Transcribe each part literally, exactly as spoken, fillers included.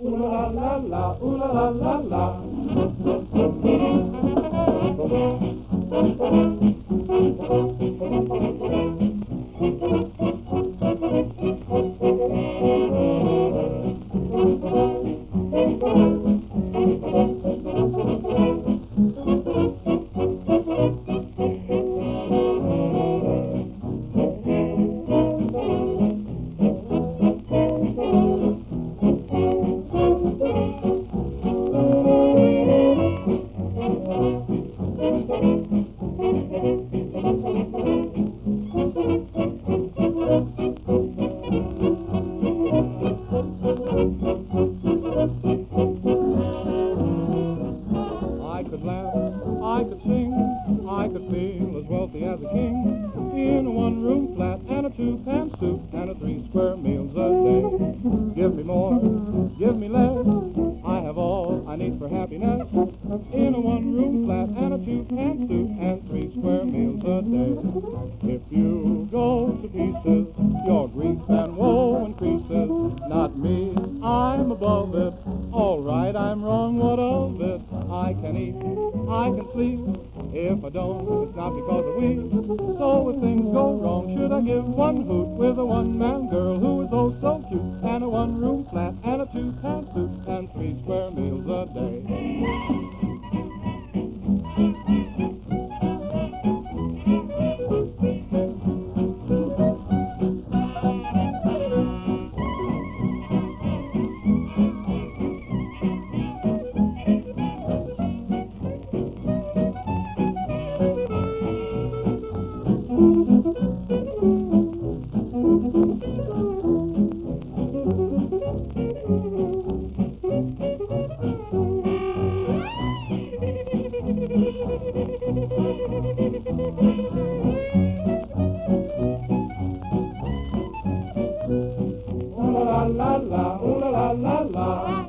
Ooh la la la, ooh la la la la. I could laugh, I could sing, I could feel as wealthy as a king in a one-room flat and a two-pan suit and a three square meals a day. Give me more, give me less, I have all I need for happiness in a one-room flat and a two-pan suit and three square meals a day. If you go to pieces, your grief and woe increases. Not me, I'm above it. All right, I'm wrong, what of it? I can eat, I can sleep. If I don't, it's not because of we. So if things go wrong, should I give one hoot with a one-man girl who is oh so cute, and a one-room flat and a two-pan suit and three square meals a day? La la, ooh la la la la.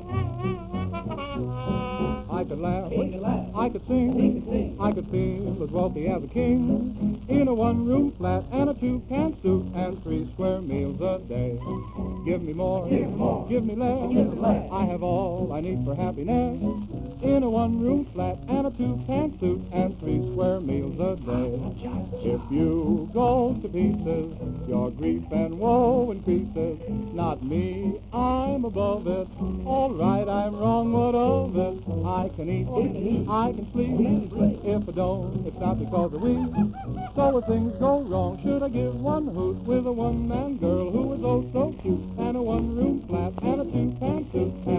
I could laugh, I could sing, I could feel as wealthy as a king in a one-room flat and a two-pan suit and three square meals a day. Give me more, give me, more. Give me less. Give me less. I have all I need for happiness in a one-room flat and a two-pan suit and three square meals a day. If you go to pieces, your grief and woe increases. Not me, I'm above it. All right, I'm wrong, what of it? I can eat, I can sleep. If I don't, it's not because of we. So if things go wrong, should I give one hoot with a one-man girl who is oh so cute, and a one-room flat and a two-pan suit?